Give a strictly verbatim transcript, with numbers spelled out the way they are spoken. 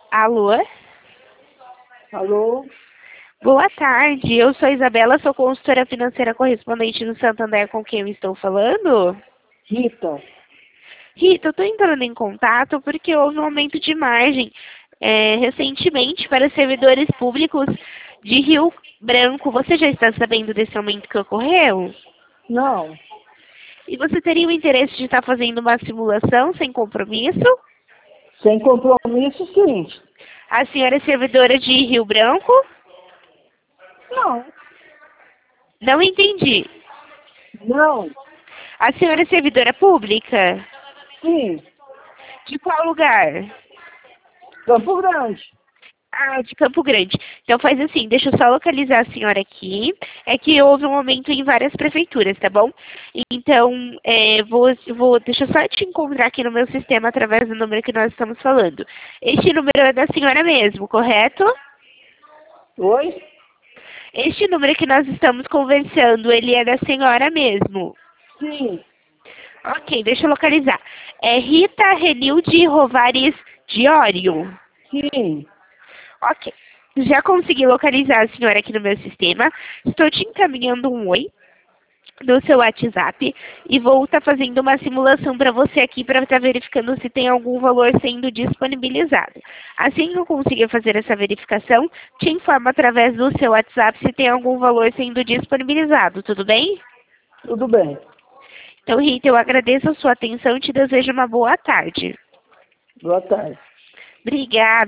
Alô? Alô? Boa tarde, eu sou a Isabela, sou consultora financeira correspondente no Santander, com quem eu estou falando? Rita. Rita, eu estou entrando em contato porque houve um aumento de margem é, recentemente para servidores públicos de Rio Branco. Você já está sabendo desse aumento que ocorreu? Não. E você teria o interesse de estar fazendo uma simulação sem compromisso? Sem compromisso, sim. A senhora é servidora de Rio Branco? Não. Não entendi. Não. A senhora é servidora pública? Sim. De qual lugar? Campo Grande. Ah, de Campo Grande. Então faz assim, deixa eu só localizar a senhora aqui. É que houve um aumento em várias prefeituras, tá bom? Então, é, vou, vou, deixa eu só te encontrar aqui no meu sistema através do número que nós estamos falando. Este número é da senhora mesmo, correto? Oi? Este número que nós estamos conversando, ele é da senhora mesmo. Sim. Ok, deixa eu localizar. É Rita Renilde Rovares Diório. Sim. Ok. Já consegui localizar a senhora aqui no meu sistema. Estou te encaminhando um oi no seu WhatsApp e vou estar fazendo uma simulação para você aqui para estar verificando se tem algum valor sendo disponibilizado. Assim que eu conseguir fazer essa verificação, te informo através do seu WhatsApp se tem algum valor sendo disponibilizado, tudo bem? Tudo bem. Então, Rita, eu agradeço a sua atenção e te desejo uma boa tarde. Boa tarde. Obrigada.